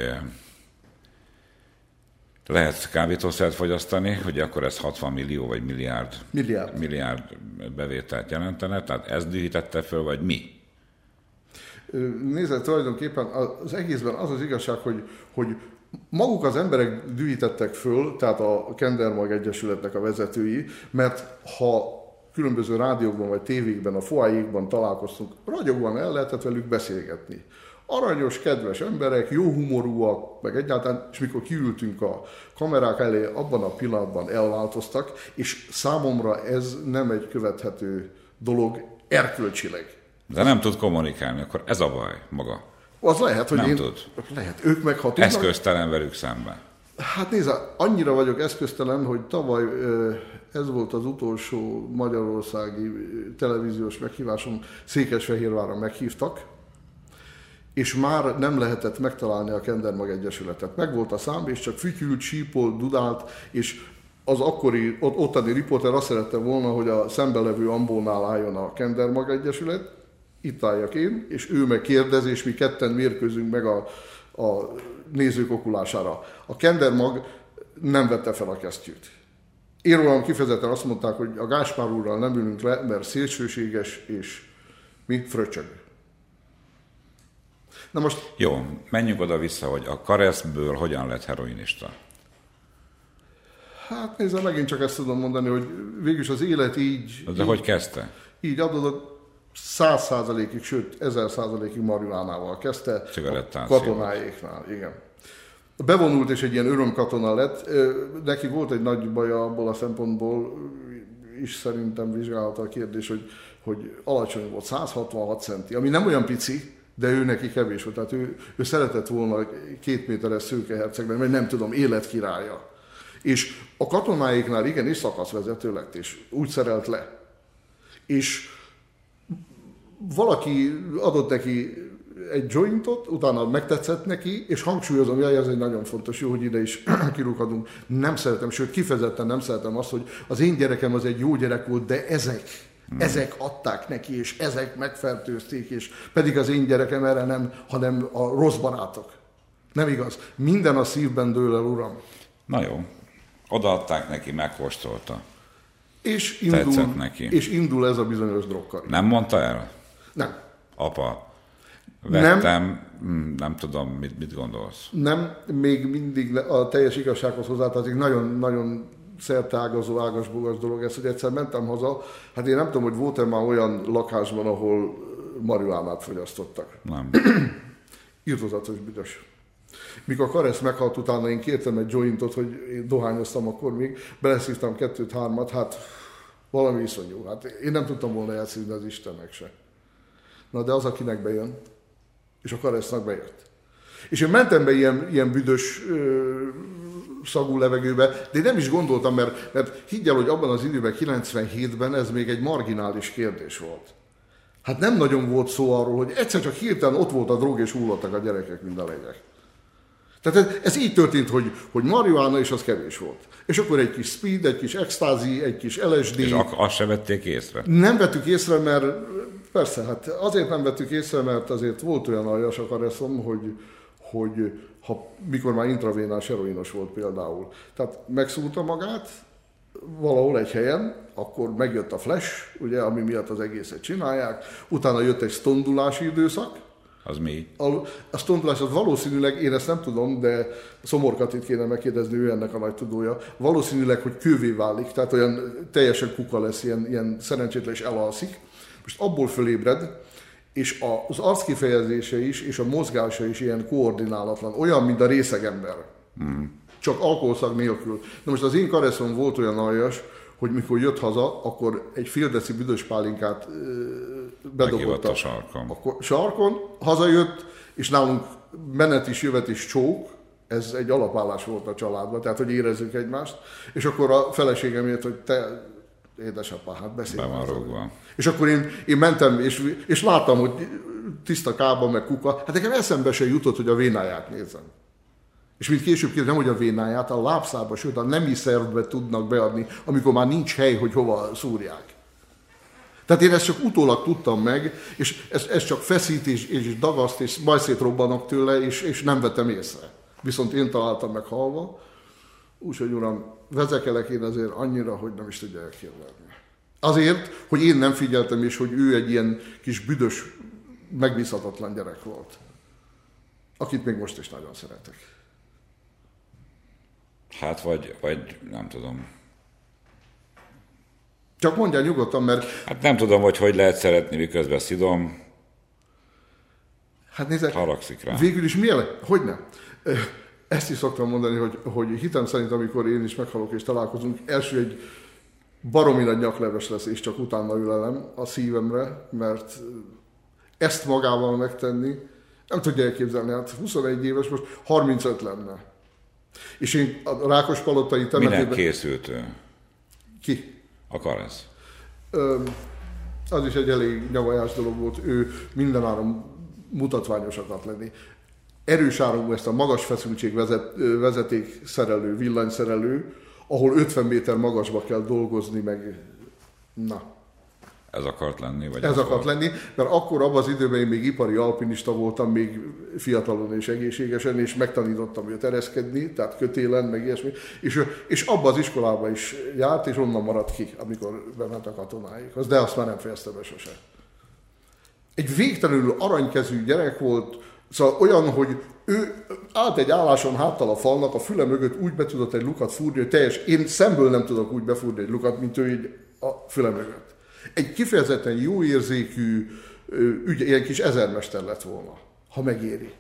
lehet kábítószert fogyasztani, hogy akkor ez 60 millió vagy milliárd bevételt jelentene, tehát ez dühítette föl, vagy mi? Nézd, tulajdonképpen az egészben az az igazság, hogy maguk az emberek dühítettek föl, tehát a Kendermag Egyesületnek a vezetői, mert ha különböző rádiókban vagy tévékben, a foájékban találkoztunk, ragyogóan el lehetett velük beszélgetni. Aranyos, kedves emberek, jó humorúak, meg egyáltalán, és mikor kiültünk a kamerák elé, abban a pillanatban elváltoztak, és számomra ez nem egy követhető dolog erkölcsileg. De nem tud kommunikálni, akkor ez a baj maga. Az lehet, hogy nem tud. Lehet, ők meg ha tudnak. Eszköztelen velük szemben. Hát nézd, annyira vagyok eszköztelen, hogy tavaly ez volt az utolsó magyarországi televíziós meghívásom, Székesfehérvárra meghívtak, és már nem lehetett megtalálni a Kendermag Egyesületet. Megvolt a szám, és csak fütyült, sípolt, dudált, és az akkori ottani riporter azt szerette volna, hogy a szembelevő ambónál álljon a Kendermag Egyesület, itt álljak én, és ő meg kérdez, és mi ketten mérkőzünk meg a nézők okulására. A Kendermag nem vette fel a kesztyűt. Én rólam kifejezetten azt mondták, hogy a Gáspár úrral nem ülünk le, mert szélsőséges, és mi fröccsög. Na most... Jó, menjünk oda-vissza, hogy a Kareszből hogyan lett heroinista? Hát nézd, megint csak ezt tudom mondani, hogy végülis az élet így... De hogy kezdte? Így adódott 100%-ig, sőt 1000%-ig marihuánával kezdte a katonáéknál. Igen. Bevonult és egy ilyen örömkatona lett. Neki volt egy nagy baja abból a szempontból is szerintem vizsgálata a kérdés, hogy alacsony volt, 166 centi, ami nem olyan pici, de ő neki kevés volt. Tehát ő szeretett volna 2 méteres szőkeherceg lenni, vagy nem tudom, életkirálya. És a katonáiknál igenis szakaszvezető lett, és úgy szerelt le. És valaki adott neki egy jointot, utána megtetszett neki, és hangsúlyozom, hogy ez egy nagyon fontos, jó, hogy ide is kirúghatunk. Nem szeretem, sőt kifejezetten nem szeretem azt, hogy az én gyerekem az egy jó gyerek volt, de ezek adták neki, és ezek megfertőzték, és pedig az én gyerekem erre nem, hanem a rossz barátok. Nem igaz. Minden a szívben dől el, uram. Na jó. Odaadták neki, megkóstolta. És indul ez a bizonyos drogkar. Nem mondta el? Nem. Apa, vettem, nem tudom, mit gondolsz? Nem, még mindig a teljes igazsághoz hozzátartozik, nagyon szerteágazó, ágas-bogas dolog ez, hogy egyszer mentem haza, hát én nem tudom, hogy volt-e már olyan lakásban, ahol marihuánát fogyasztottak. Nem. Irtózatos büdös. Mikor Karesz meghalt utána, én kértem egy jointot, hogy én dohányoztam akkor még, beleszívtam 2-3-at, hát valami iszonyú. Hát én nem tudtam volna elszívni az Istennek se. Na de az, akinek bejön, és a Karesznak bejött. És én mentem be ilyen büdös szagú levegőbe, de én nem is gondoltam, mert higgyel, hogy abban az időben, 97-ben ez még egy marginális kérdés volt. Hát nem nagyon volt szó arról, hogy egyszer csak hirtelen ott volt a drog, és hullottak a gyerekek, mint a legyek. Tehát ez így történt, hogy marihuána, és az kevés volt. És akkor egy kis speed, egy kis extázi, egy kis LSD. És azt se vették észre? Nem vettük észre, mert persze, hát azért nem vettük észre, mert azért volt olyan aljas a Kareszom, mikor már intravénás heroinos volt például. Tehát megszúrta magát valahol egy helyen, akkor megjött a flash, ugye, ami miatt az egészet csinálják, utána jött egy sztondulási időszak. Az mi? A sztondulás az valószínűleg, én ezt nem tudom, de Szomorkatit kéne megkérdezni, ő ennek a nagy tudója, valószínűleg, hogy kővé válik, tehát olyan teljesen kuka lesz, ilyen szerencsétlen és elalszik. Most abból fölébred, és az arckifejezése is, és a mozgása is ilyen koordinálatlan, olyan, mint a részegember. Csak alkoholszag nélkül. Na most az én kareszom volt olyan aljas, hogy mikor jött haza, akkor egy fél deci büdös pálinkát bedobott a sarkon. Sarkon, hazajött, és nálunk menet is, jövet is csók, ez egy alapállás volt a családban, tehát hogy érezzük egymást, és akkor a feleségem jött, hogy te, édesapá, hát beszélj. Be van rúgva. És akkor én mentem, és láttam, hogy tiszta kába, meg kuka, hát nekem eszembe se jutott, hogy a vénáját nézem. És mint később kérdem, nem hogy a vénáját, a lábszába, sőt a nemi szervbe tudnak beadni, amikor már nincs hely, hogy hova szúrják. Tehát én ezt csak utólag tudtam meg, és ez csak feszít és dagaszt, és majd szétrobbanok tőle, és nem vettem észre. Viszont én találtam meg halva, úgyhogy uram, vezekelek én azért annyira, hogy nem is tudja elképzelni. Azért, hogy én nem figyeltem, és hogy ő egy ilyen kis büdös, megbízhatatlan gyerek volt. Akit még most is nagyon szeretek. Hát vagy nem tudom. Csak mondjál nyugodtan, mert... Hát nem tudom, hogy lehet szeretni, miközben szidom. Hát nézd, haragszik rá. Végül is miért? Hogyne? Ezt is szoktam mondani, hogy hitem szerint, amikor én is meghalok és találkozunk, első egy baromi nagy nyakleves lesz, és csak utána ülelem a szívemre, mert ezt magával megtenni, nem tudja elképzelni, hát 21 éves, most 35 lenne. És én a Rákospalotai temetőben... Minek készült ő? Ki? A Karesz. Az is egy elég nyavajás dolog volt, ő mindenáron mutatványos akart lenni. Erős áramú ezt a magas feszültség vezetékszerelő, villanyszerelő, ahol 50 méter magasba kell dolgozni, meg na. Ez akart lenni? Vagy ez akart lenni, mert akkor abban az időben én még ipari alpinista voltam, még fiatalon és egészségesen, és megtanítottam őt ereszkedni, tehát kötélen, meg ilyesmi, és abban az iskolában is járt, és onnan maradt ki, amikor bement a katonáikhoz, de azt már nem fejezte be sose. Egy végtelenül aranykezű gyerek volt, szóval olyan, hogy ő állt egy álláson háttal a falnak, a füle mögött úgy be tudott egy lukat fúrni, hogy én szemből nem tudok úgy befúrni egy lukat, mint ő így a füle mögött. Egy kifejezetten jó érzékű, ilyen kis ezermester lett volna, ha megéri.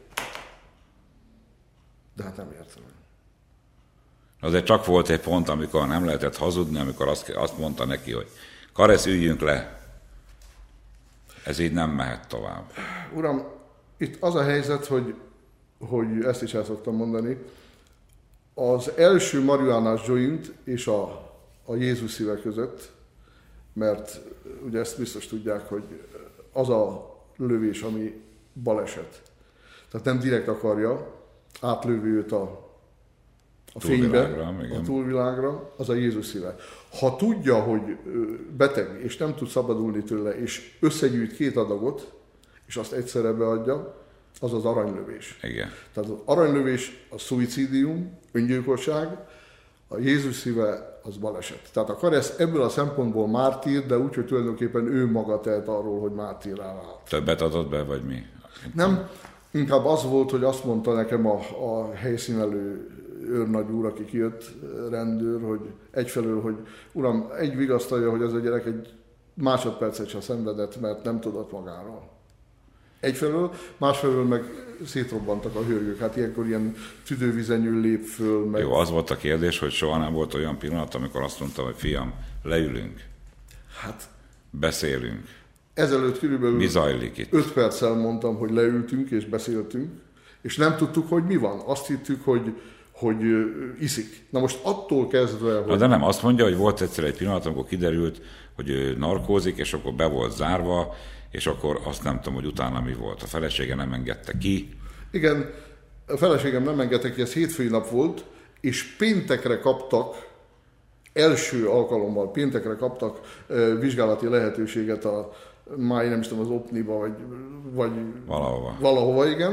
De hát nem értem. Azért csak volt egy pont, amikor nem lehetett hazudni, amikor azt mondta neki, hogy Karesz, üljünk le. Ez így nem mehet tovább. Uram, itt az a helyzet, hogy ezt is el szoktam mondani, az első marihuánás joint és a Jézus szíve között, mert ugye ezt biztos tudják, hogy az a lövés, ami baleset. Tehát nem direkt akarja átlővi őt a fénybe, a túlvilágra, az a Jézus szíve. Ha tudja, hogy beteg, és nem tud szabadulni tőle, és összegyűjt 2 adagot, és azt egyszerre beadja, az az aranylövés. Igen. Tehát az aranylövés a szuicidium, öngyilkosság, a Jézus szíve az baleset. Tehát a Karesz ebből a szempontból mártír, de úgy, hogy tulajdonképpen ő maga tehet arról, hogy mártírrá vált. Többet adott be, vagy mi? Nem, inkább az volt, hogy azt mondta nekem a helyszínelő őrnagy úr, aki kijött, rendőr, hogy egyfelől, hogy uram, egy vigasztalja, hogy ez a gyerek egy másodpercet sem szenvedett, mert nem tudott magáról. Egyfelől, másfelől meg szétrobbantak a hőrgők. Hát ilyenkor ilyen tüdővizenyő lép föl. Meg... Jó, az volt a kérdés, hogy soha nem volt olyan pillanat, amikor azt mondtam, hogy fiam, leülünk. Hát... Beszélünk. Ezelőtt körülbelül mi zajlik itt? 5 perccel mondtam, hogy leültünk és beszéltünk, és nem tudtuk, hogy mi van. Azt hittük, hogy iszik. Na most attól kezdve, hogy... De nem, azt mondja, hogy volt egyszer egy pillanat, amikor kiderült, hogy ő narkózik, és akkor be volt zárva, és akkor azt nem tudom, hogy utána mi volt. A felesége nem engedte ki. Igen, a feleségem nem engedte ki, ez hétfői nap volt, és péntekre kaptak, első alkalommal péntekre kaptak vizsgálati lehetőséget már nem is tudom, az OPNI-ba, vagy valahova. Valahova, igen.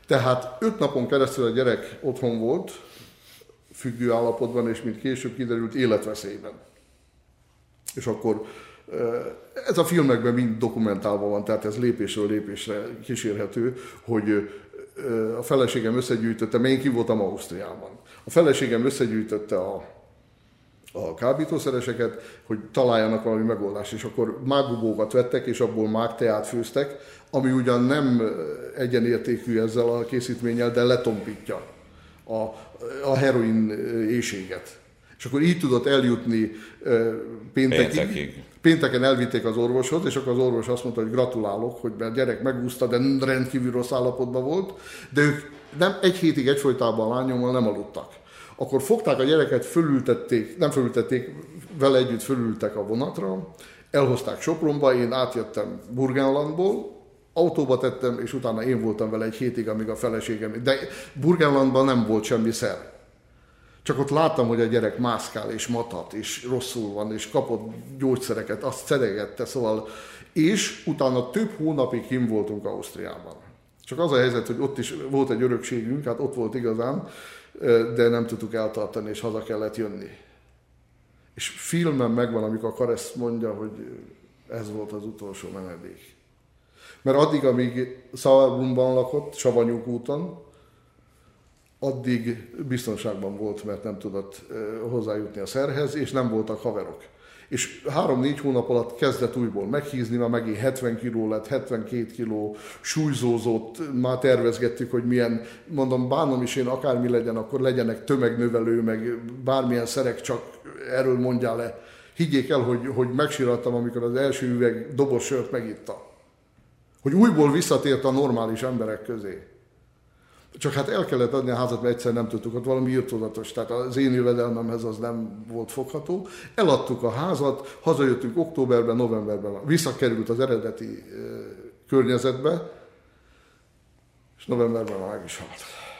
Tehát 5 napon keresztül a gyerek otthon volt, függő állapotban, és mint később kiderült, életveszélyben. És akkor ez a filmekben mind dokumentálva van, tehát ez lépésről lépésre kísérhető, hogy a feleségem összegyűjtötte, mert én ki voltam Ausztriában. A feleségem összegyűjtötte a kábítószereseket, hogy találjanak valami megoldást, és akkor mágbubókat vettek, és abból mágteát főztek, ami ugyan nem egyenértékű ezzel a készítménnyel, de letompítja a heroin éhséget. És akkor így tudott eljutni péntekig. Pénteken elvitték az orvoshoz, és akkor az orvos azt mondta, hogy gratulálok, hogy a gyerek megúszta, de rendkívül rossz állapotban volt, de ők nem egy hétig egyfolytában a lányommal nem aludtak. Akkor fogták a gyereket, vele együtt fölültek a vonatra, elhozták Sopronba, én átjöttem Burgenlandból, autóba tettem, és utána én voltam vele egy hétig, amíg a feleségem... De Burgenlandban nem volt semmi szer. Csak ott láttam, hogy a gyerek mászkál, és matat, és rosszul van, és kapott gyógyszereket, azt szedegette, szóval... És utána több hónapig kint voltunk Ausztriában. Csak az a helyzet, hogy ott is volt egy örökségünk, hát ott volt igazán, de nem tudtuk eltartani, és haza kellett jönni. És filmen megvan, amikor a Karesz mondja, hogy ez volt az utolsó menedék. Mert addig, amíg Saarbrunban lakott, Savanyúk úton, addig biztonságban volt, mert nem tudott hozzájutni a szerhez, és nem voltak haverok. És 3-4 hónap alatt kezdett újból meghízni, már megint 70 kiló lett, 72 kiló, súlyzózott, már tervezgettük, hogy milyen, mondom, bánom is én, akármi legyen, akkor legyenek tömegnövelő, meg bármilyen szerek, csak erről mondjál le. Higgyék el, hogy megsírattam, amikor az első üveg dobos sört megitta. Hogy újból visszatért a normális emberek közé. Csak hát el kellett adni a házat, mert egyszer nem tudtuk, ott valami irtózatos, tehát az én jövedelmemhez az nem volt fogható. Eladtuk a házat, hazajöttünk októberben, novemberben, visszakerült az eredeti környezetbe, és novemberben meg is halt.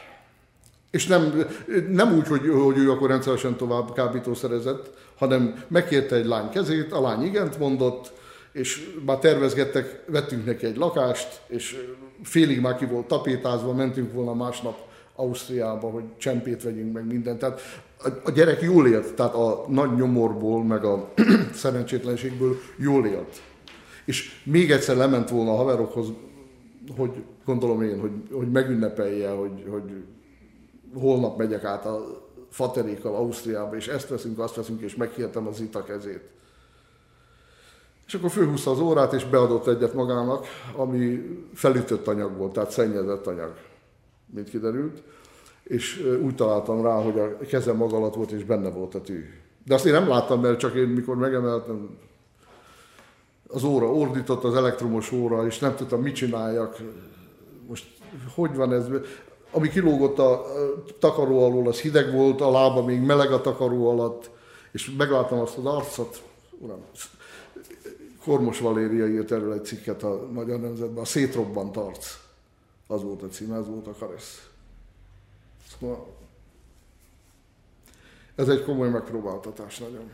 És nem úgy, hogy ő akkor rendszeresen tovább kábítószerezett, hanem megkérte egy lány kezét, a lány igent mondott, és már tervezgettek, vettünk neki egy lakást, és félig már ki volt tapétázva, mentünk volna másnap Ausztriába, hogy csempét vegyünk meg mindent. Tehát a gyerek jól élt, tehát a nagy nyomorból, meg a szerencsétlenségből jól élt. És még egyszer lement volna a haverokhoz, hogy gondolom én, hogy megünnepelje, hogy holnap megyek át a faterékkal Ausztriába, és ezt veszünk, azt veszünk, és megkértem az Zita kezét. És akkor fölhúzta az órát, és beadott egyet magának, ami felütött anyag volt, tehát szennyezett anyag, mint kiderült. És úgy találtam rá, hogy a kezem maga alatt volt, és benne volt a tű. De azt én nem láttam, mert csak én, mikor megemeltem, az óra ordított, az elektromos óra, és nem tudtam, mit csináljak. Most hogy van ez? Ami kilógott a takaró alól, az hideg volt, a lába még meleg a takaró alatt, és megláttam azt az arcot. Uram, Kormos Valéria írt erről egy cikket a Magyar Nemzetben, a Szétrobbant arc. Az volt a cím, ez volt a Karesz. Szóval ez egy komoly megpróbáltatás nagyon.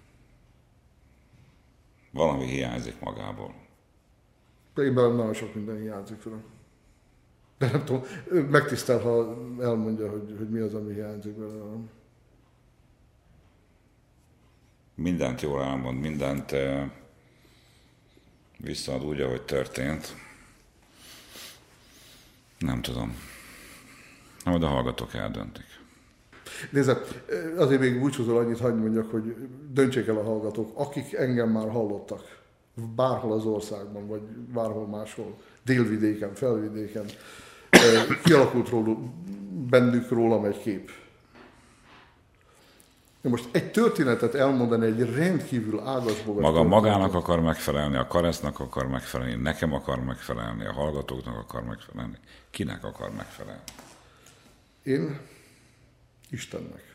Valami hiányzik magából. Én belem nagyon sok minden hiányzik, tudom. De nem tudom, megtisztel, ha elmondja, hogy mi az, ami hiányzik belőlem. Mindent jól elmond, mindent visszaad úgy, ahogy történt. Nem tudom. Majd a hallgatók eldöntik. Nézd, azért még búcsúzol annyit, hagyd mondjak, hogy döntsék el a hallgatók, akik engem már hallottak, bárhol az országban, vagy bárhol máshol, délvidéken, felvidéken, kialakult bennük rólam egy kép. Most egy történetet elmondani, egy rendkívül ágasbogat. Magának akar megfelelni, a Karesznak akar megfelelni, nekem akar megfelelni, a hallgatóknak akar megfelelni. Kinek akar megfelelni? Én Istennek.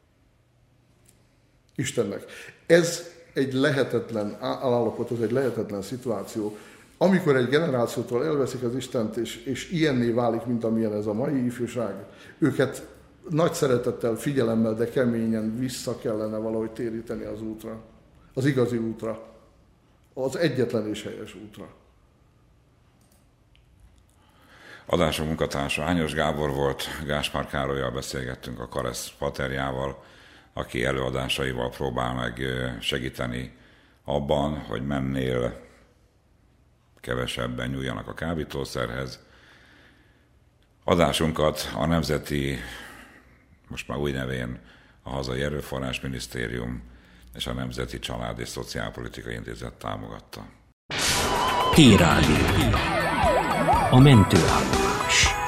Istennek. Ez egy lehetetlen állapot, ez egy lehetetlen szituáció. Amikor egy generációtól elveszik az Istent, és ilyenné válik, mint amilyen ez a mai ifjúság, őket nagy szeretettel, figyelemmel, de keményen vissza kellene valahogy téríteni az útra. Az igazi útra. Az egyetlen és helyes útra. Adásunk munkatársa Ányos Gábor volt, Gáspár Károllyal beszélgettünk, a Karesz paterjával, aki előadásaival próbál meg segíteni abban, hogy mennél kevesebben nyúljanak a kábítószerhez. Adásunkat a Nemzeti, most már új nevén a Hazai Erőforrás Minisztérium és a Nemzeti Család és Szociálpolitikai Intézet támogatta. Hírádió. A mentőállomás.